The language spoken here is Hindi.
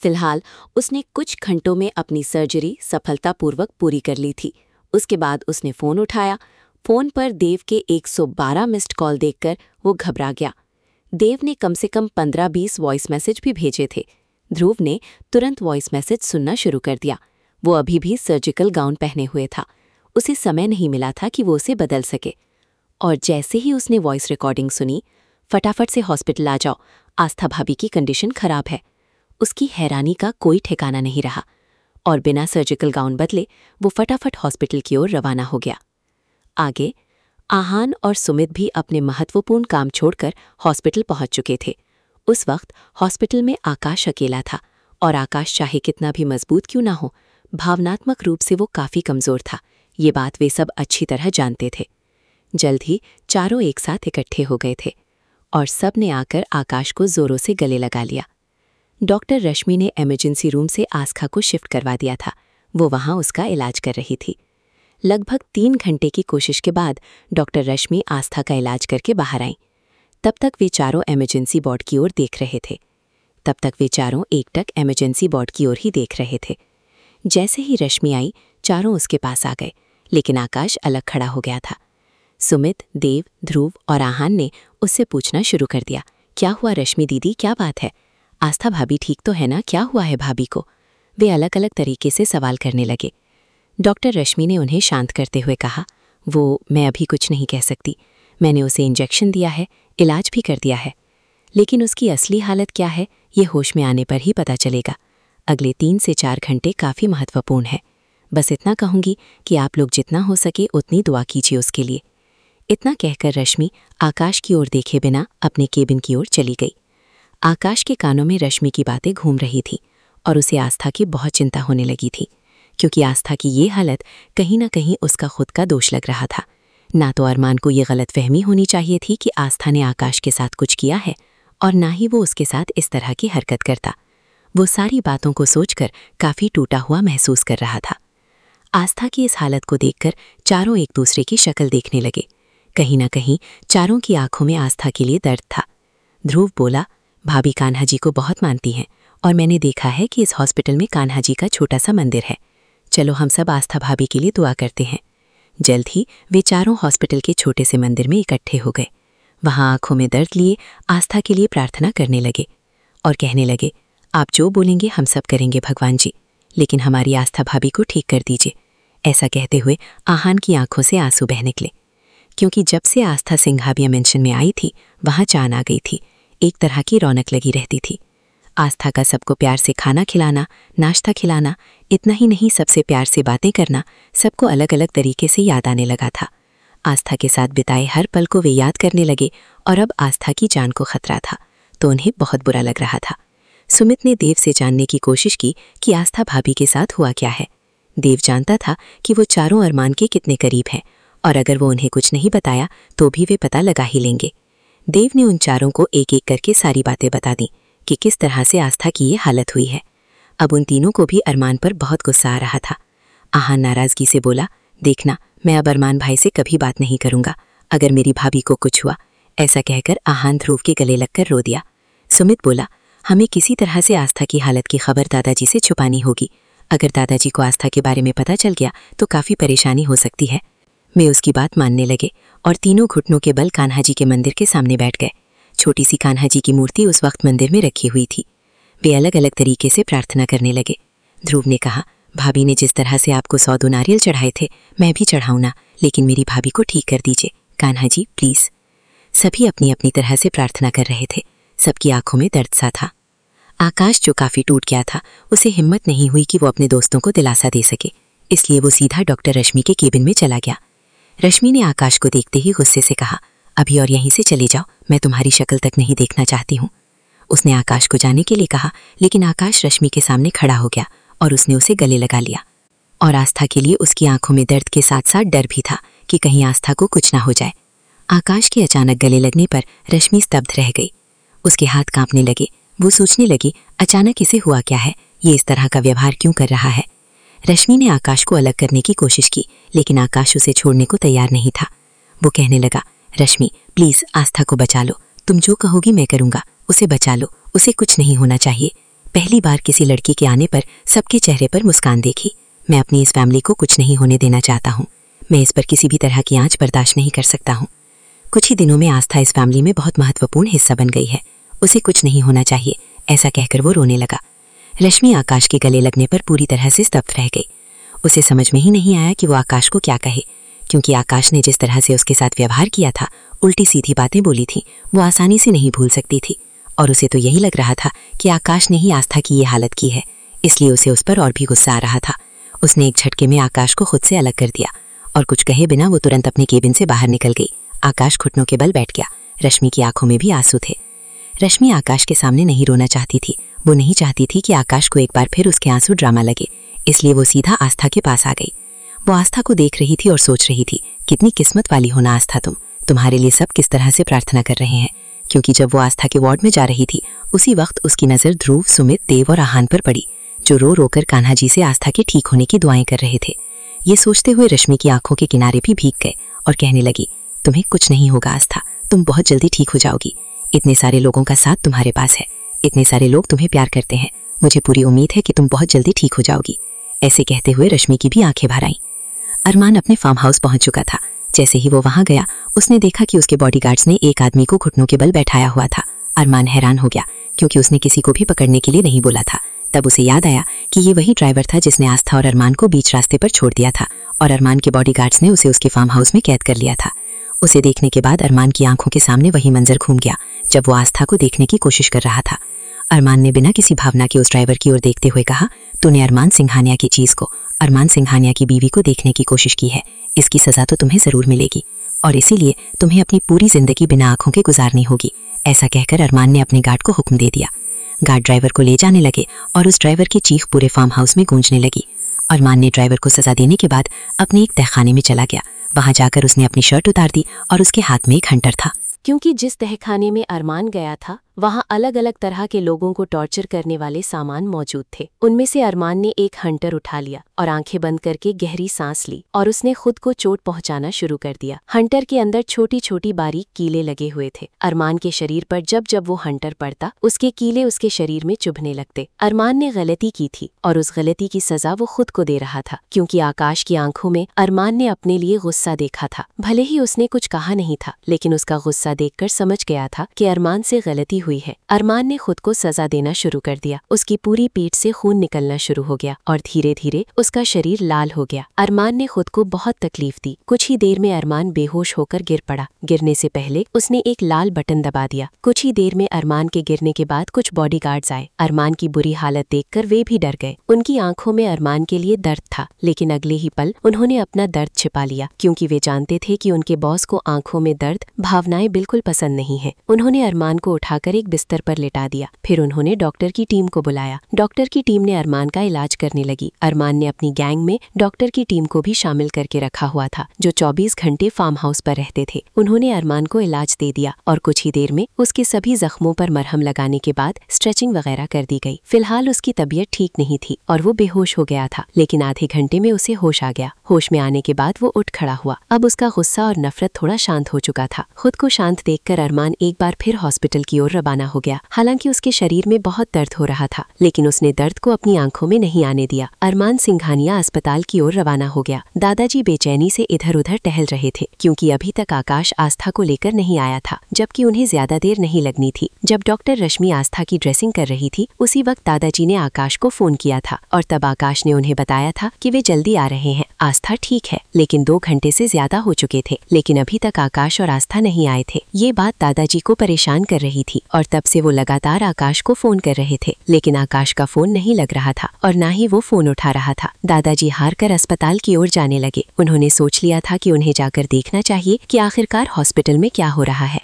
फिलहाल उसने कुछ घंटों में अपनी सर्जरी सफलतापूर्वक पूरी कर ली थी। उसके बाद उसने फ़ोन उठाया। फ़ोन पर देव के 112 मिस्ड कॉल देखकर वो घबरा गया। देव ने कम से कम 15-20 वॉइस मैसेज भी भेजे थे। ध्रुव ने तुरंत वॉइस मैसेज सुनना शुरू कर दिया। वो अभी भी सर्जिकल गाउन पहने हुए था। उसे समय नहीं मिला था कि वो उसे बदल सके। और जैसे ही उसने वॉइस रिकॉर्डिंग सुनी, फटाफट से हॉस्पिटल आ जाओ, आस्था भाभी की कंडीशन खराब है। उसकी हैरानी का कोई ठिकाना नहीं रहा और बिना सर्जिकल गाउन बदले वो फटाफट हॉस्पिटल की ओर रवाना हो गया। आगे आहान और सुमित भी अपने महत्वपूर्ण काम छोड़कर हॉस्पिटल पहुंच चुके थे। उस वक्त हॉस्पिटल में आकाश अकेला था और आकाश चाहे कितना भी मजबूत क्यों ना हो, भावनात्मक रूप से वो काफी कमजोर था। ये बात वे सब अच्छी तरह जानते थे। जल्द ही चारों एक साथ इकट्ठे हो गए थे और सब ने आकर आकाश को जोरों से गले लगा लिया। डॉक्टर रश्मि ने इमरजेंसी रूम से आस्था को शिफ्ट करवा दिया था। वो वहां उसका इलाज कर रही थी। लगभग 3 घंटे की कोशिश के बाद डॉक्टर रश्मि आस्था का इलाज करके बाहर आईं। तब तक वे चारों इमरजेंसी वार्ड की ओर देख रहे थे। तब तक वे चारों एकटक इमरजेंसी वार्ड की ओर ही देख रहे थे। जैसे ही रश्मि आई, चारों उसके पास आ गए, लेकिन आकाश अलग खड़ा हो गया था। सुमित, देव, ध्रुव और आहान ने उससे पूछना शुरू कर दिया, क्या हुआ रश्मि दीदी, क्या बात है? आस्था भाभी ठीक तो है ना? क्या हुआ है भाभी को? वे अलग अलग तरीके से सवाल करने लगे। डॉक्टर रश्मि ने उन्हें शांत करते हुए कहा, वो मैं अभी कुछ नहीं कह सकती। मैंने उसे इंजेक्शन दिया है, इलाज भी कर दिया है, लेकिन उसकी असली हालत क्या है ये होश में आने पर ही पता चलेगा। अगले 3 से 4 घंटे काफ़ी महत्वपूर्ण है। बस इतना कहूँगी कि आप लोग जितना हो सके उतनी दुआ कीजिए उसके लिए। इतना कहकर रश्मि आकाश की ओर देखे बिना अपने केबिन की ओर चली गई। आकाश के कानों में रश्मि की बातें घूम रही थी और उसे आस्था की बहुत चिंता होने लगी थी, क्योंकि आस्था की ये हालत कहीं ना कहीं उसका खुद का दोष लग रहा था। ना तो अरमान को ये गलतफहमी होनी चाहिए थी कि आस्था ने आकाश के साथ कुछ किया है, और ना ही वो उसके साथ इस तरह की हरकत करता। वो सारी बातों को सोचकर काफ़ी टूटा हुआ महसूस कर रहा था। आस्था की इस हालत को देखकर चारों एक दूसरे की शक्ल देखने लगे। कहीं ना कहीं चारों की आंखों में आस्था के लिए दर्द था। ध्रुव बोला, भाभी कान्हा जी को बहुत मानती हैं और मैंने देखा है कि इस हॉस्पिटल में कान्हा जी का छोटा सा मंदिर है। चलो हम सब आस्था भाभी के लिए दुआ करते हैं। जल्द ही वे चारों हॉस्पिटल के छोटे से मंदिर में इकट्ठे हो गए। वहां आंखों में दर्द लिए आस्था के लिए प्रार्थना करने लगे और कहने लगे, आप जो बोलेंगे हम सब करेंगे भगवान जी, लेकिन हमारी आस्था भाभी को ठीक कर दीजिए। ऐसा कहते हुए आहान की आंखों से आंसू बह निकले, क्योंकि जब से आस्था सिंघाविया मेंशन में आई थी वहां चान आ गई थी। एक तरह की रौनक लगी रहती थी। आस्था का सबको प्यार से खाना खिलाना, नाश्ता खिलाना, इतना ही नहीं सबसे प्यार से बातें करना सबको अलग अलग तरीके से याद आने लगा था। आस्था के साथ बिताए हर पल को वे याद करने लगे और अब आस्था की जान को खतरा था, तो उन्हें बहुत बुरा लग रहा था। सुमित ने देव से जानने की कोशिश की कि आस्था भाभी के साथ हुआ क्या है। देव जानता था कि वो चारों अरमान के कितने करीब हैं और अगर वो उन्हें कुछ नहीं बताया तो भी वे पता लगा ही लेंगे। देव ने उन चारों को एक एक करके सारी बातें बता दी कि किस तरह से आस्था की ये हालत हुई है। अब उन तीनों को भी अरमान पर बहुत गुस्सा आ रहा था। आहान नाराजगी से बोला, देखना मैं अब अरमान भाई से कभी बात नहीं करूंगा अगर मेरी भाभी को कुछ हुआ। ऐसा कहकर आहान ध्रुव के गले लगकर रो दिया। सुमित बोला, हमें किसी तरह से आस्था की हालत की खबर दादाजी से छुपानी होगी। अगर दादाजी को आस्था के बारे में पता चल गया तो काफ़ी परेशानी हो सकती है। वे उसकी बात मानने लगे और तीनों घुटनों के बल कान्हा जी के मंदिर के सामने बैठ गए। छोटी सी कान्हा जी की मूर्ति उस वक्त मंदिर में रखी हुई थी। वे अलग अलग तरीके से प्रार्थना करने लगे। ध्रुव ने कहा, भाभी ने जिस तरह से आपको 100 नारियल चढ़ाए थे मैं भी चढ़ाऊँ ना, लेकिन मेरी भाभी को ठीक कर दीजिए कान्हा जी प्लीज़। सभी अपनी अपनी तरह से प्रार्थना कर रहे थे। सबकी आंखों में दर्द सा था। आकाश जो काफ़ी टूट गया था, उसे हिम्मत नहीं हुई कि वो अपने दोस्तों को दिलासा दे सके, इसलिए वो सीधा डॉक्टर रश्मि के केबिन में चला गया। रश्मि ने आकाश को देखते ही गुस्से से कहा, अभी और यहीं से चले जाओ, मैं तुम्हारी शक्ल तक नहीं देखना चाहती हूँ। उसने आकाश को जाने के लिए कहा, लेकिन आकाश रश्मि के सामने खड़ा हो गया और उसने उसे गले लगा लिया। और आस्था के लिए उसकी आंखों में दर्द के साथ साथ डर भी था कि कहीं आस्था को कुछ ना हो जाए। आकाश के अचानक गले लगने पर रश्मि स्तब्ध रह गई। उसके हाथ कांपने लगे। वो सोचने लगी, अचानक इसे हुआ क्या है, ये इस तरह का व्यवहार क्यों कर रहा है। रश्मि ने आकाश को अलग करने की कोशिश की, लेकिन आकाश उसे छोड़ने को तैयार नहीं था। वो कहने लगा, रश्मि प्लीज़ आस्था को बचा लो, तुम जो कहोगी मैं करूँगा, उसे बचा लो, उसे कुछ नहीं होना चाहिए। पहली बार किसी लड़की के आने पर सबके चेहरे पर मुस्कान देखी। मैं अपनी इस फैमिली को कुछ नहीं होने देना चाहता हूँ। मैं इस पर किसी भी तरह की आंच बर्दाश्त नहीं कर सकता हूँ। कुछ ही दिनों में आस्था इस फैमिली में बहुत महत्वपूर्ण हिस्सा बन गई है। उसे कुछ नहीं होना चाहिए, ऐसा कहकर वो रोने लगा। रश्मि आकाश के गले लगने पर पूरी तरह से स्तब्ध रह गई। उसे समझ में ही नहीं आया कि वो आकाश को क्या कहे, क्योंकि आकाश ने जिस तरह से उसके साथ व्यवहार किया था, उल्टी सीधी बातें बोली थी, वो आसानी से नहीं भूल सकती थी। और उसे तो यही लग रहा था कि आकाश ने ही आस्था की ये हालत की है, इसलिए उसे उस पर और भी गुस्सा आ रहा था। उसने एक झटके में आकाश को खुद से अलग कर दिया और कुछ कहे बिना वो तुरंत अपने केबिन से बाहर निकल गई। आकाश घुटनों के बल बैठ गया। रश्मि की आंखों में भी आंसू थे। रश्मि आकाश के सामने नहीं रोना चाहती थी। वो नहीं चाहती थी कि आकाश को एक बार फिर उसके आंसू ड्रामा लगे, इसलिए वो सीधा आस्था के पास आ गई। वो आस्था को देख रही थी और सोच रही थी, कितनी किस्मत वाली हो ना आस्था तुम्हारे लिए सब किस तरह से प्रार्थना कर रहे हैं। क्योंकि जब वो आस्था के वार्ड में जा रही थी, उसी वक्त उसकी नज़र ध्रुव, सुमित, देव और आहान पर पड़ी, जो रो रोकर कान्हा जी से आस्था के ठीक होने की दुआएं कर रहे थे। ये सोचते हुए रश्मि की आंखों के किनारे भी भीग गए और कहने लगी, तुम्हें कुछ नहीं होगा आस्था, तुम बहुत जल्दी ठीक हो जाओगी। इतने सारे लोगों का साथ तुम्हारे पास है, इतने सारे लोग तुम्हें प्यार करते हैं, मुझे पूरी उम्मीद है कि तुम बहुत जल्दी ठीक हो जाओगी। ऐसे कहते हुए रश्मि की भी आंखें भर आईं। अरमान अपने फार्म हाउस पहुंच चुका था। जैसे ही वो वहां गया, उसने देखा कि उसके बॉडीगार्ड्स ने एक आदमी को घुटनों के बल बैठाया हुआ था। अरमान हैरान हो गया, क्योंकि उसने किसी को भी पकड़ने के लिए नहीं बोला था। तब उसे याद आया कि ये वही ड्राइवर था जिसने आस्था और अरमान को बीच रास्ते पर छोड़ दिया था, और अरमान के बॉडीगार्ड्स ने उसे उसके फार्म हाउस में कैद कर लिया था। उसे देखने के बाद अरमान की आंखों के सामने वही मंजर घूम गया जब वो आस्था को देखने की कोशिश कर रहा था। अरमान ने बिना किसी भावना के उस ड्राइवर की ओर देखते हुए कहा, तूने अरमान सिंघानिया की चीज को, अरमान सिंघानिया की बीवी को देखने की कोशिश की है। इसकी सजा तो तुम्हें जरूर मिलेगी, और इसीलिए तुम्हें अपनी पूरी जिंदगी बिना आंखों के गुजारनी होगी। ऐसा कहकर अरमान ने अपने गार्ड को हुक्म दे दिया। गार्ड ड्राइवर को ले जाने लगे और उस ड्राइवर की चीख पूरे फार्म हाउस में गूंजने लगी। अरमान ने ड्राइवर को सजा देने के बाद अपने एक तहखाने में चला गया। वहां जाकर उसने अपनी शर्ट उतार दी और उसके हाथ में एक हंटर था। क्योंकि जिस तहखाने में अरमान गया था, वहां अलग अलग तरह के लोगों को टॉर्चर करने वाले सामान मौजूद थे। उनमें से अरमान ने एक हंटर उठा लिया और आंखें बंद करके गहरी सांस ली और उसने खुद को चोट पहुंचाना शुरू कर दिया। हंटर के अंदर छोटी छोटी बारीक कीले लगे हुए थे। अरमान के शरीर पर जब जब वो हंटर पड़ता, उसके कीले उसके शरीर में चुभने लगते। अरमान ने गलती की थी और उस गलती की सजा वो खुद को दे रहा था, क्योंकि आकाश की आंखों में अरमान ने अपने लिए गुस्सा देखा था। भले ही उसने कुछ कहा नहीं था, लेकिन उसका गुस्सा देखकर समझ गया था कि अरमान से गलती हुई है। अरमान ने खुद को सजा देना शुरू कर दिया। उसकी पूरी पीठ से खून निकलना शुरू हो गया और धीरे धीरे उसका शरीर लाल हो गया। अरमान ने खुद को बहुत तकलीफ दी। कुछ ही देर में अरमान बेहोश होकर गिर पड़ा। गिरने से पहले उसने एक लाल बटन दबा दिया। कुछ ही देर में अरमान के गिरने के बाद कुछ बॉडीगार्ड्स आए। अरमान की बुरी हालत देखकर वे भी डर गए। उनकी आंखों में अरमान के लिए दर्द था, लेकिन अगले ही पल उन्होंने अपना दर्द छिपा लिया, क्योंकि वे जानते थे कि उनके बॉस को आंखों में दर्द, भावनाएं बिल्कुल पसंद नहीं है। उन्होंने अरमान को उठाकर एक बिस्तर पर लिटा दिया। फिर उन्होंने डॉक्टर की टीम को बुलाया। डॉक्टर की टीम ने अरमान का इलाज करने लगी। अरमान ने अपनी गैंग में डॉक्टर की टीम को भी शामिल करके रखा हुआ था, जो 24 घंटे फार्म हाउस पर रहते थे। उन्होंने अरमान को इलाज दे दिया और कुछ ही देर में उसके सभी जख्मों पर मरहम लगाने के बाद स्ट्रेचिंग वगैरह कर दी गई। फिलहाल उसकी तबीयत ठीक नहीं थी और वो बेहोश हो गया था, लेकिन आधे घंटे में उसे होश आ गया। होश में आने के बाद वो उठ खड़ा हुआ। अब उसका गुस्सा और नफरत थोड़ा शांत हो चुका था। खुद को शांत देखकर अरमान एक बार फिर हॉस्पिटल की ओर रवाना हो गया। हालांकि उसके शरीर में बहुत दर्द हो रहा था, लेकिन उसने दर्द को अपनी आंखों में नहीं आने दिया। अरमान सिंघानिया अस्पताल की ओर रवाना हो गया। दादाजी बेचैनी से इधर उधर टहल रहे थे, क्योंकि अभी तक आकाश आस्था को लेकर नहीं आया था, जबकि उन्हें ज्यादा देर नहीं लगनी थी। जब डॉक्टर रश्मि आस्था की ड्रेसिंग कर रही थी, उसी वक्त दादाजी ने आकाश को फोन किया था और तब आकाश ने उन्हें बताया था कि वे जल्दी आ रहे हैं। आस्था ठीक है, लेकिन 2 घंटे से ज्यादा हो चुके थे, लेकिन अभी तक आकाश और आस्था नहीं आए थे। ये बात दादाजी को परेशान कर रही थी और तब से वो लगातार आकाश को फोन कर रहे थे, लेकिन आकाश का फोन नहीं लग रहा था और ना ही वो फोन उठा रहा था। दादाजी हार कर अस्पताल की ओर जाने लगे। उन्होंने सोच लिया था कि उन्हें जाकर देखना चाहिए कि आखिरकार हॉस्पिटल में क्या हो रहा है।